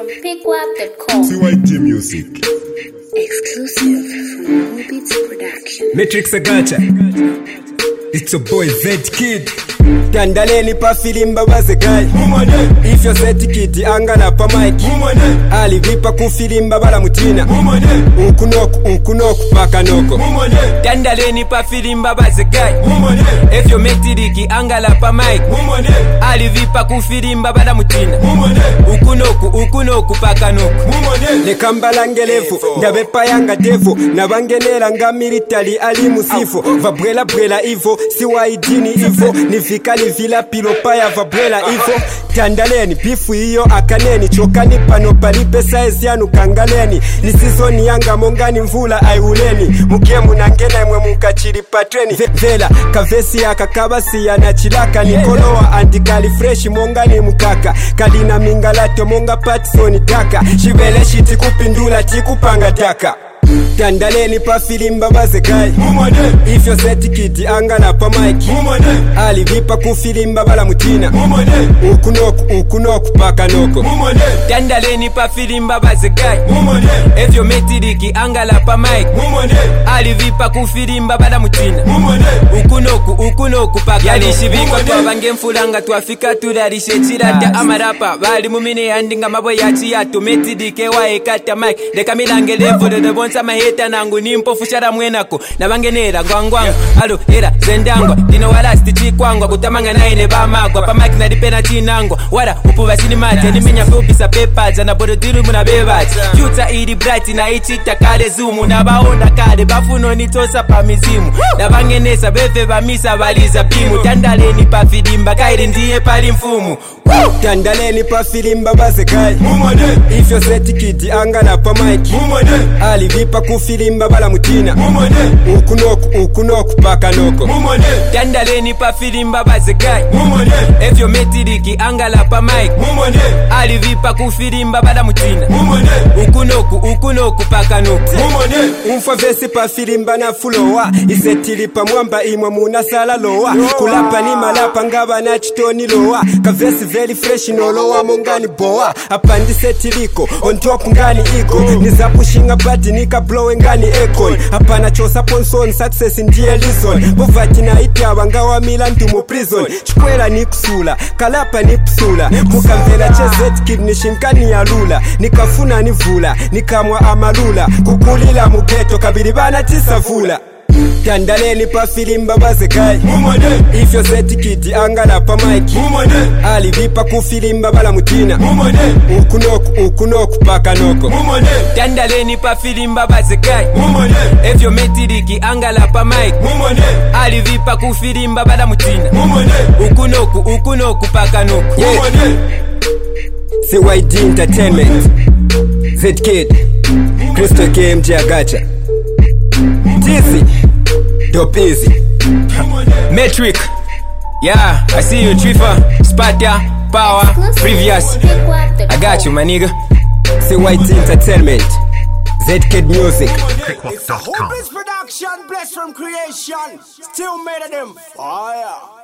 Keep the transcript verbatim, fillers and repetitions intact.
pickwap dot com. C Y D Music. Exclusive from Mobeats Production. Matrix Agacha. It's your boy Z-Kid. Tandaleni pa filimba bazegai. If you set kiti angala pa mic. Ali vipa ku filimba bala mutina. Unkunoku unkunoku paka noko. Tandaleni pa filimba bazegai. If you metiriki angala pa mic. Ali vipa ku filimba bala mutina. Unkunoku unkunoku paka noko. Le kambala ngelefu ndabe pa yanga devo nabangenera nga military ali musifo vabrela brela ivo C Y D ni ivo nifika vila pilopa ya vabrela ivo tandaleni bifu iyo akaneni chokani pano palipe size yanu kangaleni ni season yanga mongani mvula aiuleni mugemu nangena mwe mukachiri patreni vela kavesi akakabasi ya nachilaka nikoloa andikali fresh mongani mukaka kalina mingalato monga patsoni taka shibele shiti kupindula tikupanga taka Tandaleni pa filimba bazegai. If you set kiti angala pa mic. Ali vipa ku filimba bala mutina. Ukunoku ukunoku paka noko. Tandaleni pa filimba bazegai. If you metiriki angala pa mic. Ali vipa ku filimba bala mutina. Ukunoku ukunoku paka yani shibika twa bange mfulanga twafika tularishe chirata amarapa bali mumine yandinga mabo yachi yato metirike wa ekata mic deka milange levo de bonsa maheta nangu nimpo fushara mwenako nabangenera ngwangwanga alo era zendangwa dino wala stichi kwangwa kutamanga naine bamagwa pa mic na dipena chinangwa wala upuba sinimate niminya fubisa papers na bodo diru muna bebaji future iri bright na ichita kale zoom na baona kale bafuno nitosa pa mizimu nabangenesa beve bamisa baliza bimu tandaleni pa fidimba kairi ndiye pali mfumu tandaleni pa filimba bazegai. If you set kiti angala pa mic. Ali vipa ku filimba bala mutina. Ukunoku ukunoku paka noko. Tandaleni pa filimba bazegai. If you metiriki angala pa mic. Ali vipa ku filimba bala mutina. Ukunoku ukunoku paka noko. Umfa vesi pa filimba na fulowa. Isetili pa mwamba imwe muna sala lowa. Kulapa ni malapa ngaba na chitoni lowa. Kavesi very fresh no lowa mongani boa. Apandi setiliko on top ngani iko. Nizapushinga bati nika blow ngani ekon. Apana chosa ponson success ndiye listen. Bovati na iti abangawa mila ntumu prison. Chikwela ni kusula, kalapa ni psula. Mukamvela chezet kid nishinkani ya lula. Nikafuna ni vula, nikamwa amalula. Kukulila mugeto kabiri bana tisa vula. Tandaleni pa filimba bazegai. If you set kiti angala pa mic. Ali vipa ku filimba bala mutina. Ukunoku ukunoku paka noko. Tandaleni pa filimba bazegai. If you metiriki angala pa mic. Ali vipa ku filimba bala mutina. Ukunoku ukunoku paka noko. C Y D Entertainment, Z-Kid, Crystal K M J Agacha, Dizzy, Dope Easy, Metric, yeah, I see you, Trifa, Sparta, Power, Previous, I got you, my nigga. C Y D Entertainment, Z-Kid Music. It's a Mobeats Production, blessed from creation, still made of them fire.